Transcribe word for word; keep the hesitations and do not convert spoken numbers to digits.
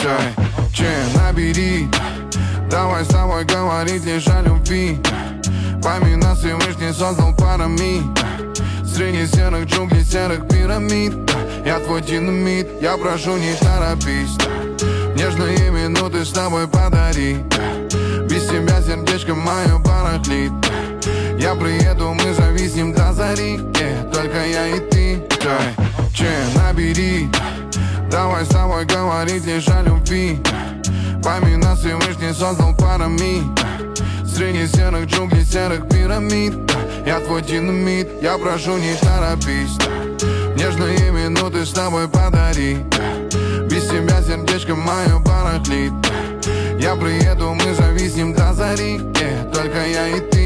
Че, набери, давай с тобой говорить лишь о любви. Пойми, нас Всевышний создал парами. Среди серых джунглей, серых пирамид. Я твой динамит, я прошу, не торопись. Нежные минуты с тобой подари. Без тебя сердечко мое барахлит. Я приеду, мы зависнем до зари, yeah, только я и ты. Че, набери, давай с тобой говорить лишь о любви. Пойми, нас Всевышний создал парами. Среди серых джунглей, серых пирамид. Я твой динамит, я прошу, не торопись. Нежные минуты с тобой подари. Без тебя сердечко мое барахлит. Я приеду, мы зависнем до зари, yeah, только я и ты.